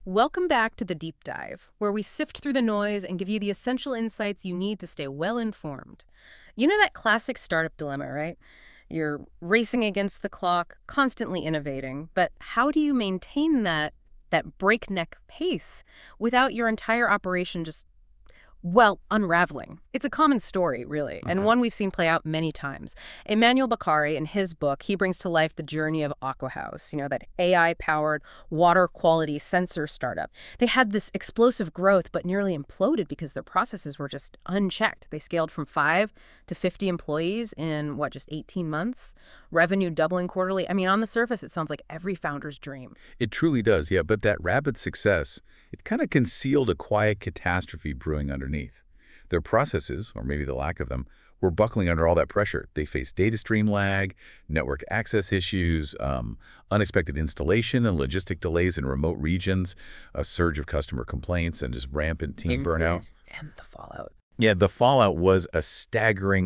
Welcome back to the Deep Dive, where we sift through the noise and give you the essential insights you need to stay well informed. You know that classic startup dilemma, right? You're racing against the clock, constantly innovating, but how do you maintain that breakneck pace without your entire operation just unraveling? It's a common story, really, and one we've seen play out many times. Emmanuel Bakari, in his book, he brings to life the journey of Aquahouse, that AI-powered water quality sensor startup. They had this explosive growth, but nearly imploded because their processes were just unchecked. They scaled from 5 to 50 employees in, just 18 months? Revenue doubling quarterly. I mean, on the surface, it sounds like every founder's dream. It truly does, yeah, but that rapid success, it kind of concealed a quiet catastrophe brewing underneath. Their processes, or maybe the lack of them, were buckling under all that pressure. They faced data stream lag, network access issues, unexpected installation and logistic delays in remote regions, a surge of customer complaints, and just rampant team burnout. And the fallout. Yeah, the fallout was a staggering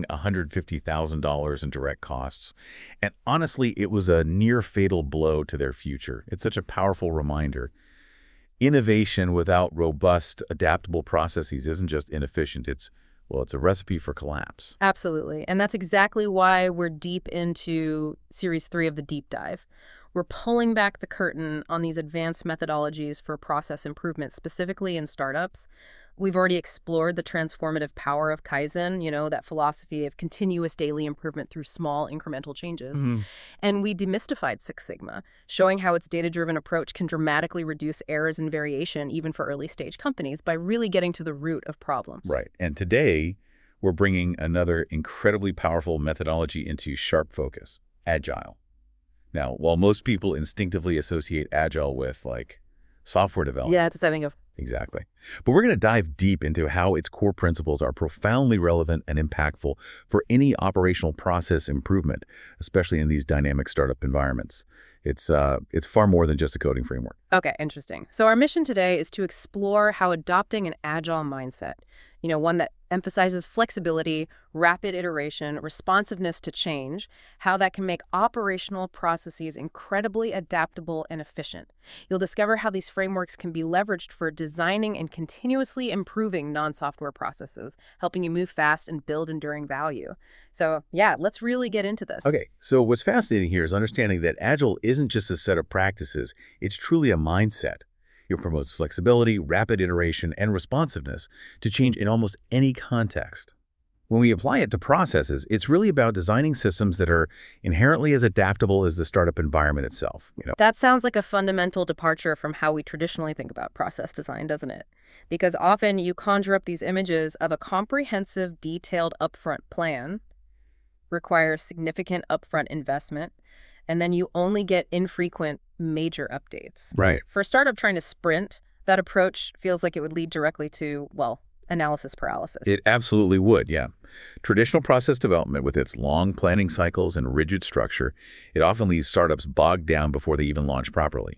$150,000 in direct costs. And honestly, it was a near-fatal blow to their future. It's such a powerful reminder. Innovation without robust, adaptable processes isn't just inefficient. It's a recipe for collapse. Absolutely. And that's exactly why we're deep into Series 3 of the Deep Dive. We're pulling back the curtain on these advanced methodologies for process improvement, specifically in startups. We've already explored the transformative power of Kaizen, that philosophy of continuous daily improvement through small incremental changes. And we demystified Six Sigma, showing how its data-driven approach can dramatically reduce errors and variation even for early-stage companies by really getting to the root of problems. Right. And today, we're bringing another incredibly powerful methodology into sharp focus, Agile. Now, while most people instinctively associate Agile with, software development. Yeah, that's what I think of. Exactly. But we're going to dive deep into how its core principles are profoundly relevant and impactful for any operational process improvement, especially in these dynamic startup environments. It's far more than just a coding framework. Okay, interesting. So our mission today is to explore how adopting an agile mindset, one that emphasizes flexibility, rapid iteration, responsiveness to change, how that can make operational processes incredibly adaptable and efficient. You'll discover how these frameworks can be leveraged for designing and continuously improving non-software processes, helping you move fast and build enduring value. So yeah, let's really get into this. Okay, so what's fascinating here is understanding that Agile isn't just a set of practices, it's truly a mindset. It promotes flexibility, rapid iteration, and responsiveness to change in almost any context. When we apply it to processes, it's really about designing systems that are inherently as adaptable as the startup environment itself. That sounds like a fundamental departure from how we traditionally think about process design, doesn't it? Because often you conjure up these images of a comprehensive, detailed upfront plan, requires significant upfront investment, and then you only get infrequent major updates. Right. For a startup trying to sprint, that approach feels like it would lead directly to, analysis paralysis. It absolutely would, yeah. Traditional process development, with its long planning cycles and rigid structure, it often leaves startups bogged down before they even launch properly.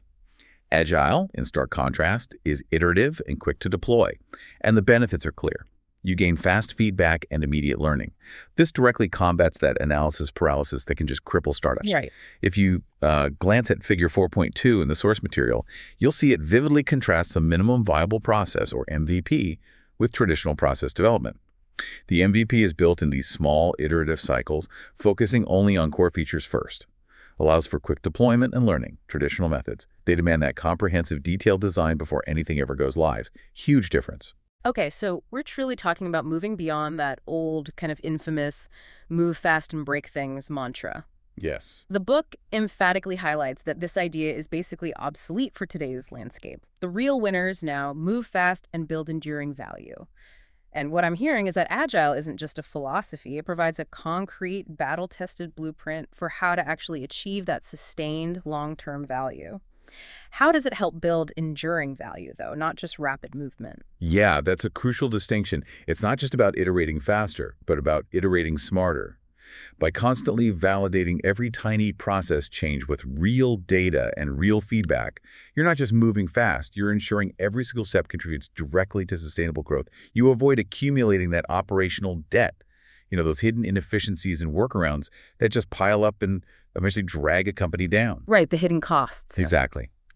Agile, in stark contrast, is iterative and quick to deploy, and the benefits are clear. You gain fast feedback and immediate learning. This directly combats that analysis paralysis that can just cripple startups. Right. If you glance at Figure 4.2 in the source material, you'll see it vividly contrasts a minimum viable process, or MVP, with traditional process development. The MVP is built in these small, iterative cycles, focusing only on core features first. Allows for quick deployment and learning, traditional methods. They demand that comprehensive, detailed design before anything ever goes live. Huge difference. Okay, so we're truly talking about moving beyond that old, kind of infamous, move fast and break things mantra. Yes. The book emphatically highlights that this idea is basically obsolete for today's landscape. The real winners now move fast and build enduring value. And what I'm hearing is that Agile isn't just a philosophy. It provides a concrete, battle-tested blueprint for how to actually achieve that sustained long-term value. How does it help build enduring value, though, not just rapid movement? Yeah, that's a crucial distinction. It's not just about iterating faster, but about iterating smarter. By constantly validating every tiny process change with real data and real feedback, you're not just moving fast, you're ensuring every single step contributes directly to sustainable growth. You avoid accumulating that operational debt, those hidden inefficiencies and workarounds that just pile up and eventually drag a company down. Right, the hidden costs. Exactly.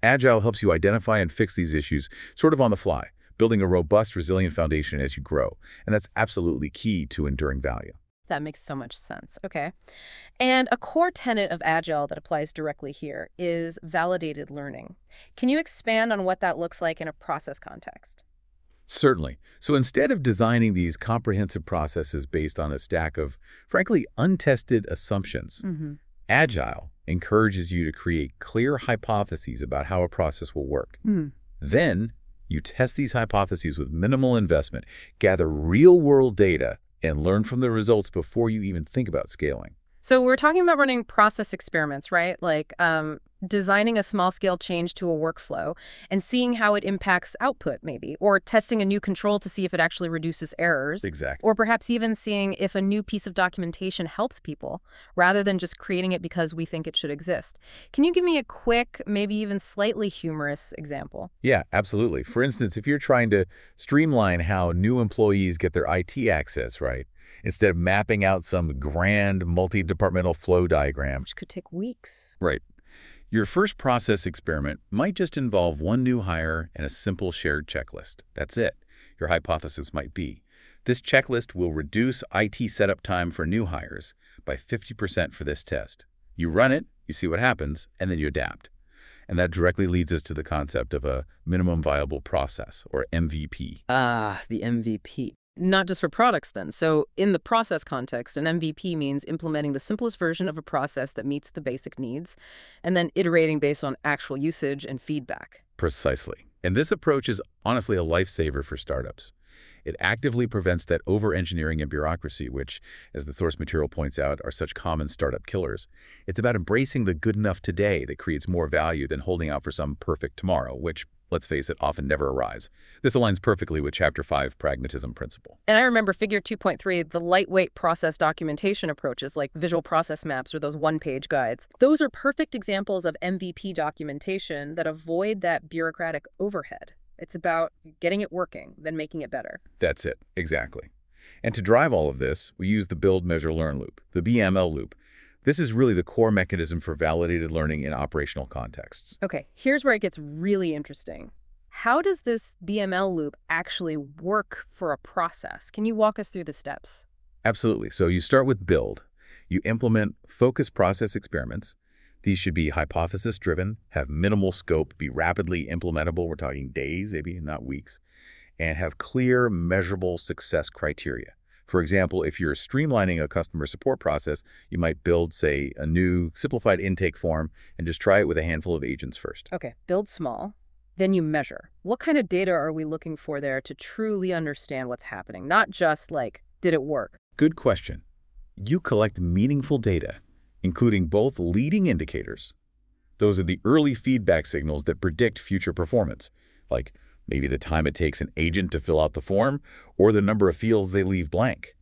Agile helps you identify and fix these issues sort of on the fly, building a robust, resilient foundation as you grow. And that's absolutely key to enduring value. That makes so much sense. Okay. And a core tenet of Agile that applies directly here is validated learning. Can you expand on what that looks like in a process context? Certainly. So instead of designing these comprehensive processes based on a stack of, frankly, untested assumptions, Mm-hmm. Agile encourages you to create clear hypotheses about how a process will work. Hmm. Then you test these hypotheses with minimal investment, gather real-world data, and learn from the results before you even think about scaling. So we're talking about running process experiments, right? Like designing a small-scale change to a workflow and seeing how it impacts output, maybe, or testing a new control to see if it actually reduces errors. Exactly. Or perhaps even seeing if a new piece of documentation helps people, rather than just creating it because we think it should exist. Can you give me a quick, maybe even slightly humorous example? Yeah, absolutely. For instance, if you're trying to streamline how new employees get their IT access, right, instead of mapping out some grand multi-departmental flow diagram. Which could take weeks. Right. Your first process experiment might just involve one new hire and a simple shared checklist. That's it. Your hypothesis might be, this checklist will reduce IT setup time for new hires by 50% for this test. You run it, you see what happens, and then you adapt. And that directly leads us to the concept of a minimum viable process, or MVP. Ah, the MVP. Not just for products, then. So in the process context, an MVP means implementing the simplest version of a process that meets the basic needs, and then iterating based on actual usage and feedback. Precisely. And this approach is honestly a lifesaver for startups. It actively prevents that over-engineering and bureaucracy, which, as the source material points out, are such common startup killers. It's about embracing the good enough today that creates more value than holding out for some perfect tomorrow, which, let's face it, often never arrives. This aligns perfectly with Chapter 5 pragmatism principle. And I remember Figure 2.3, the lightweight process documentation approaches like visual process maps or those one-page guides. Those are perfect examples of MVP documentation that avoid that bureaucratic overhead. It's about getting it working, then making it better. That's it, exactly. And to drive all of this, we use the Build, Measure, Learn loop, the BML loop. This is really the core mechanism for validated learning in operational contexts. Okay, here's where it gets really interesting. How does this BML loop actually work for a process? Can you walk us through the steps? Absolutely. So you start with Build. You implement focused process experiments. These should be hypothesis-driven, have minimal scope, be rapidly implementable, we're talking days, maybe not weeks, and have clear, measurable success criteria. For example, if you're streamlining a customer support process, you might build, say, a new simplified intake form and just try it with a handful of agents first. Okay, build small, then you measure. What kind of data are we looking for there to truly understand what's happening? Not just like, did it work? Good question. You collect meaningful data, including both leading indicators. Those are the early feedback signals that predict future performance, like maybe the time it takes an agent to fill out the form or the number of fields they leave blank.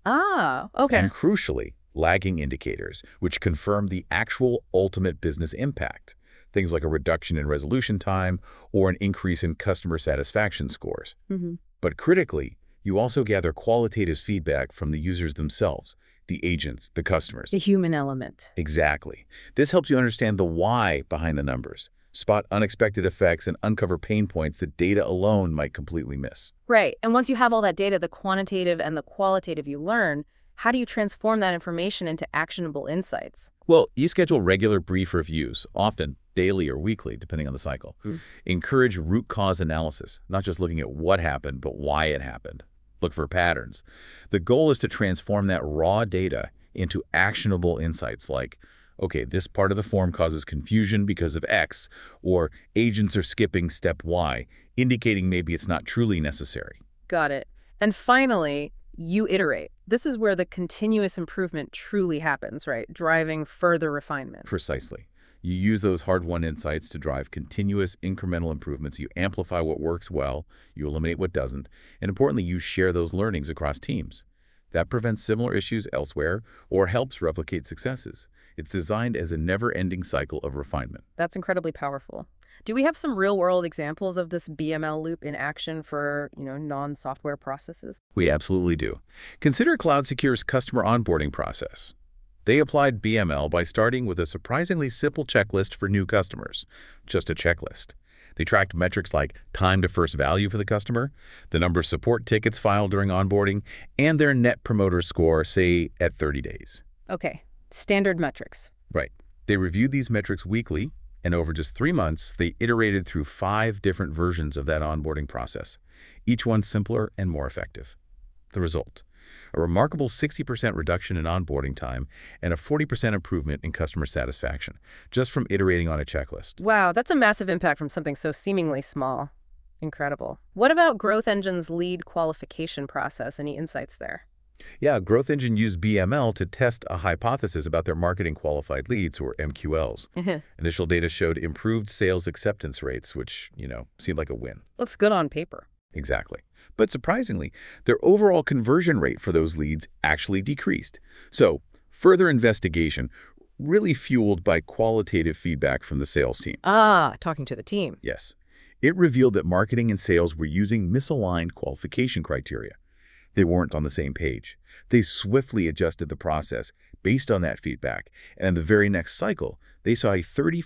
Ah, okay. And crucially, lagging indicators, which confirm the actual ultimate business impact, things like a reduction in resolution time or an increase in customer satisfaction scores. Mm-hmm. But critically, you also gather qualitative feedback from the users themselves, the agents, the customers. The human element. Exactly. This helps you understand the why behind the numbers, spot unexpected effects, and uncover pain points that data alone might completely miss. Right. And once you have all that data, the quantitative and the qualitative you learn, how do you transform that information into actionable insights? Well, you schedule regular brief reviews, often daily or weekly, depending on the cycle. Encourage root cause analysis, not just looking at what happened, but why it happened. Look for patterns. The goal is to transform that raw data into actionable insights like, okay, this part of the form causes confusion because of X, or agents are skipping step Y, indicating maybe it's not truly necessary. Got it. And finally, you iterate. This is where the continuous improvement truly happens, right? Driving further refinement. Precisely. You use those hard-won insights to drive continuous incremental improvements. You amplify what works well, you eliminate what doesn't, and importantly, you share those learnings across teams. That prevents similar issues elsewhere or helps replicate successes. It's designed as a never-ending cycle of refinement. That's incredibly powerful. Do we have some real-world examples of this BML loop in action for, non-software processes? We absolutely do. Consider Cloud Secure's customer onboarding process. They applied BML by starting with a surprisingly simple checklist for new customers, just a checklist. They tracked metrics like time to first value for the customer, the number of support tickets filed during onboarding, and their net promoter score, say, at 30 days. Okay, standard metrics. Right. They reviewed these metrics weekly, and over just 3 months, they iterated through 5 different versions of that onboarding process, each one simpler and more effective. The result: a remarkable 60% reduction in onboarding time and a 40% improvement in customer satisfaction, just from iterating on a checklist. Wow, that's a massive impact from something so seemingly small. Incredible. What about Growth Engine's lead qualification process? Any insights there? Yeah, Growth Engine used BML to test a hypothesis about their marketing qualified leads, or MQLs. Initial data showed improved sales acceptance rates, which, seemed like a win. Looks good on paper. Exactly. But surprisingly, their overall conversion rate for those leads actually decreased. So, further investigation, really fueled by qualitative feedback from the sales team. Ah, talking to the team. Yes. It revealed that marketing and sales were using misaligned qualification criteria. They weren't on the same page. They swiftly adjusted the process based on that feedback, and in the very next cycle, they saw a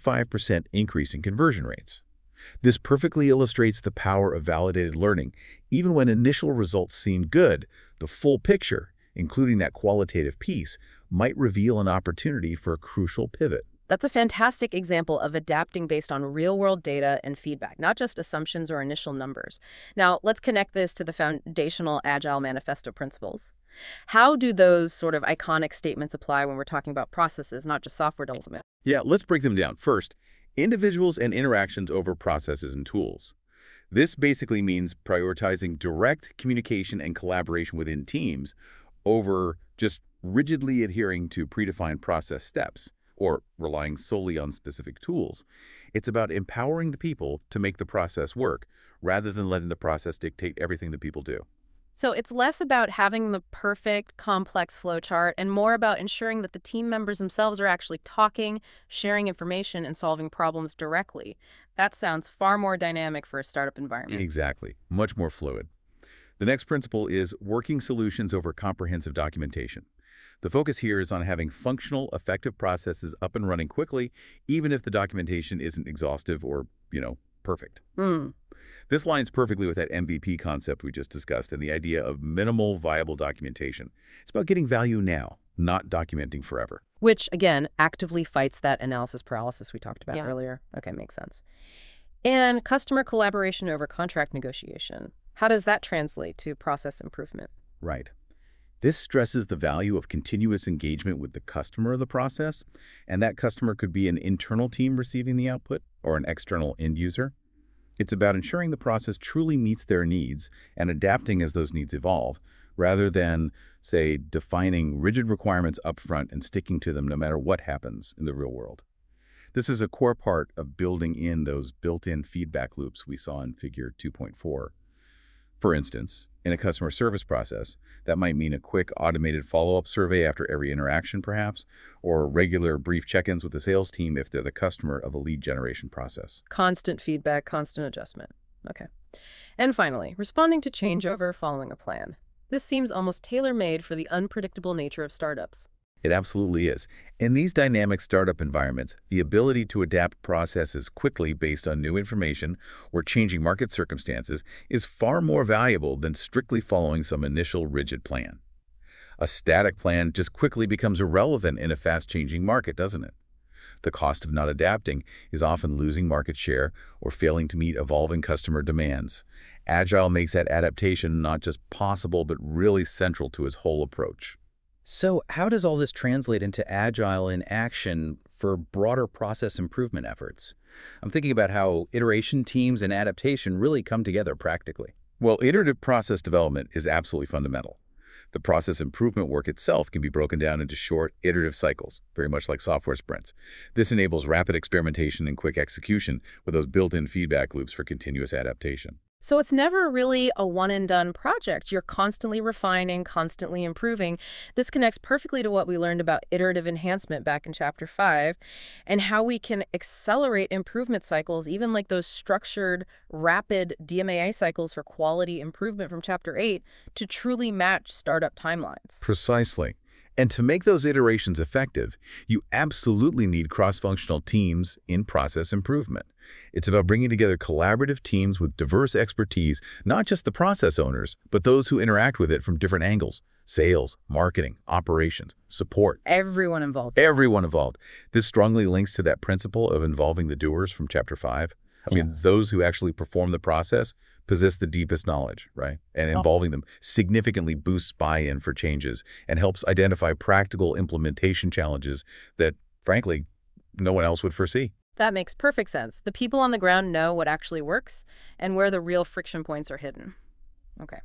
35% increase in conversion rates. This perfectly illustrates the power of validated learning. Even when initial results seem good, the full picture, including that qualitative piece, might reveal an opportunity for a crucial pivot. That's a fantastic example of adapting based on real-world data and feedback, not just assumptions or initial numbers. Now, let's connect this to the foundational Agile Manifesto principles. How do those sort of iconic statements apply when we're talking about processes, not just software development? Yeah, let's break them down. First, individuals and interactions over processes and tools. This basically means prioritizing direct communication and collaboration within teams over just rigidly adhering to predefined process steps or relying solely on specific tools. It's about empowering the people to make the process work rather than letting the process dictate everything that people do. So it's less about having the perfect, complex flowchart and more about ensuring that the team members themselves are actually talking, sharing information, and solving problems directly. That sounds far more dynamic for a startup environment. Exactly. Much more fluid. The next principle is working solutions over comprehensive documentation. The focus here is on having functional, effective processes up and running quickly, even if the documentation isn't exhaustive or, perfect. This lines perfectly with that MVP concept we just discussed and the idea of minimal viable documentation. It's about getting value now, not documenting forever. Which, again, actively fights that analysis paralysis we talked about earlier. Okay, makes sense. And customer collaboration over contract negotiation. How does that translate to process improvement? Right. This stresses the value of continuous engagement with the customer of the process, and that customer could be an internal team receiving the output or an external end user. It's about ensuring the process truly meets their needs and adapting as those needs evolve, rather than, say, defining rigid requirements upfront and sticking to them no matter what happens in the real world. This is a core part of building in those built-in feedback loops we saw in Figure 2.4. For instance, in a customer service process, that might mean a quick automated follow-up survey after every interaction, perhaps, or regular brief check-ins with the sales team if they're the customer of a lead generation process. Constant feedback, constant adjustment. Okay. And finally, responding to changeover following a plan. This seems almost tailor-made for the unpredictable nature of startups. It absolutely is. In these dynamic startup environments, the ability to adapt processes quickly based on new information or changing market circumstances is far more valuable than strictly following some initial rigid plan. A static plan just quickly becomes irrelevant in a fast-changing market, doesn't it? The cost of not adapting is often losing market share or failing to meet evolving customer demands. Agile makes that adaptation not just possible, but really central to its whole approach. So how does all this translate into Agile in action for broader process improvement efforts? I'm thinking about how iteration teams and adaptation really come together practically. Well, iterative process development is absolutely fundamental. The process improvement work itself can be broken down into short, iterative cycles, very much like software sprints. This enables rapid experimentation and quick execution with those built-in feedback loops for continuous adaptation. So it's never really a one-and-done project. You're constantly refining, constantly improving. This connects perfectly to what we learned about iterative enhancement back in Chapter 5 and how we can accelerate improvement cycles, even like those structured, rapid DMAI cycles for quality improvement from Chapter 8 to truly match startup timelines. Precisely. And to make those iterations effective, you absolutely need cross-functional teams in process improvement. It's about bringing together collaborative teams with diverse expertise, not just the process owners, but those who interact with it from different angles: sales, marketing, operations, support. Everyone involved. Everyone involved. This strongly links to that principle of involving the doers from Chapter 5. I mean, those who actually perform the process possess the deepest knowledge, right? And involving them significantly boosts buy-in for changes and helps identify practical implementation challenges that, frankly, no one else would foresee. That makes perfect sense. The people on the ground know what actually works and where the real friction points are hidden. Okay.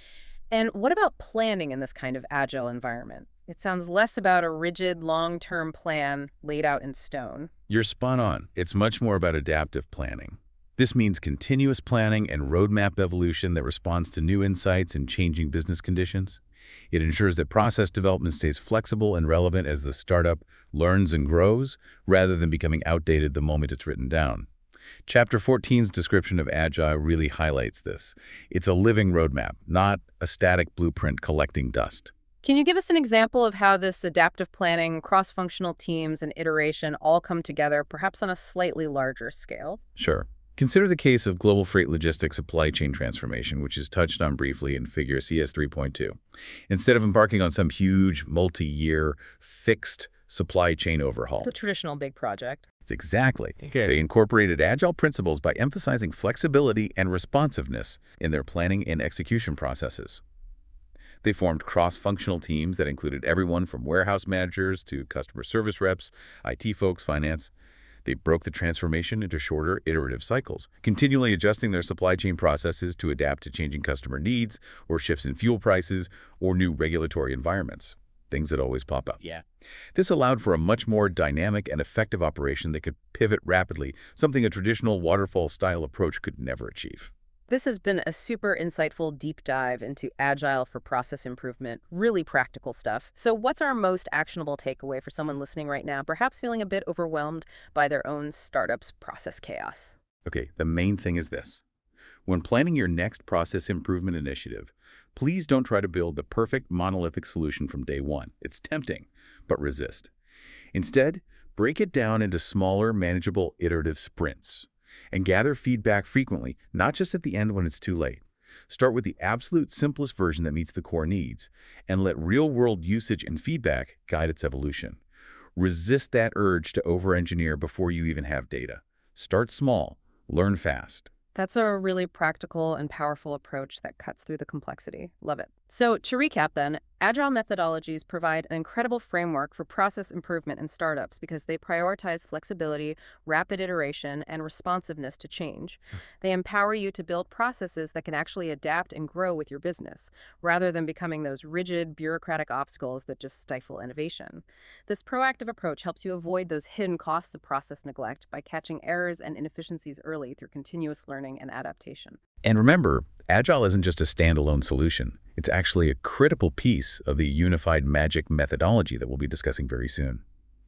And what about planning in this kind of agile environment? It sounds less about a rigid, long-term plan laid out in stone. You're spot on. It's much more about adaptive planning. This means continuous planning and roadmap evolution that responds to new insights and changing business conditions. It ensures that process development stays flexible and relevant as the startup learns and grows, rather than becoming outdated the moment it's written down. Chapter 14's description of Agile really highlights this. It's a living roadmap, not a static blueprint collecting dust. Can you give us an example of how this adaptive planning, cross-functional teams, and iteration all come together, perhaps on a slightly larger scale? Sure. Consider the case of global freight logistics supply chain transformation, which is touched on briefly in Figure CS 3.2. Instead of embarking on some huge, multi-year, fixed supply chain overhaul. The traditional big project. It's exactly. They incorporated Agile principles by emphasizing flexibility and responsiveness in their planning and execution processes. They formed cross-functional teams that included everyone from warehouse managers to customer service reps, IT folks, finance. They broke the transformation into shorter, iterative cycles, continually adjusting their supply chain processes to adapt to changing customer needs or shifts in fuel prices or new regulatory environments, things that always pop up. This allowed for a much more dynamic and effective operation that could pivot rapidly, something a traditional waterfall-style approach could never achieve. This has been a super insightful deep dive into Agile for process improvement, really practical stuff. So what's our most actionable takeaway for someone listening right now, perhaps feeling a bit overwhelmed by their own startup's process chaos? Okay, the main thing is this. When planning your next process improvement initiative, please don't try to build the perfect monolithic solution from day one. It's tempting, but resist. Instead, break it down into smaller, manageable, iterative sprints. And gather feedback frequently, not just at the end when it's too late. Start with the absolute simplest version that meets the core needs, and let real-world usage and feedback guide its evolution. Resist that urge to over-engineer before you even have data. Start small, learn fast. That's a really practical and powerful approach that cuts through the complexity. Love it. So to recap then, Agile methodologies provide an incredible framework for process improvement in startups because they prioritize flexibility, rapid iteration, and responsiveness to change. They empower you to build processes that can actually adapt and grow with your business, rather than becoming those rigid, bureaucratic obstacles that just stifle innovation. This proactive approach helps you avoid those hidden costs of process neglect by catching errors and inefficiencies early through continuous learning and adaptation. And remember, Agile isn't just a standalone solution. It's actually a critical piece of the unified magic methodology that we'll be discussing very soon.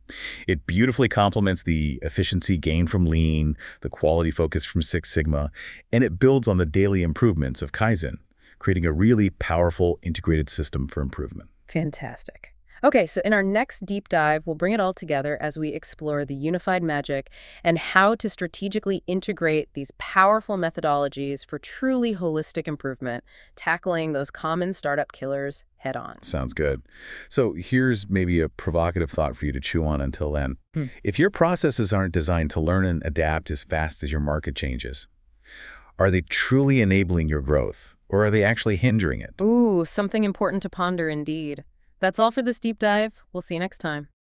It beautifully complements the efficiency gained from Lean, the quality focus from Six Sigma, and it builds on the daily improvements of Kaizen, creating a really powerful integrated system for improvement. Fantastic. Okay, so in our next deep dive, we'll bring it all together as we explore the unified magic and how to strategically integrate these powerful methodologies for truly holistic improvement, tackling those common startup killers head on. Sounds good. So here's maybe a provocative thought for you to chew on until then. If your processes aren't designed to learn and adapt as fast as your market changes, are they truly enabling your growth, or are they actually hindering it? Ooh, something important to ponder indeed. That's all for this deep dive. We'll see you next time.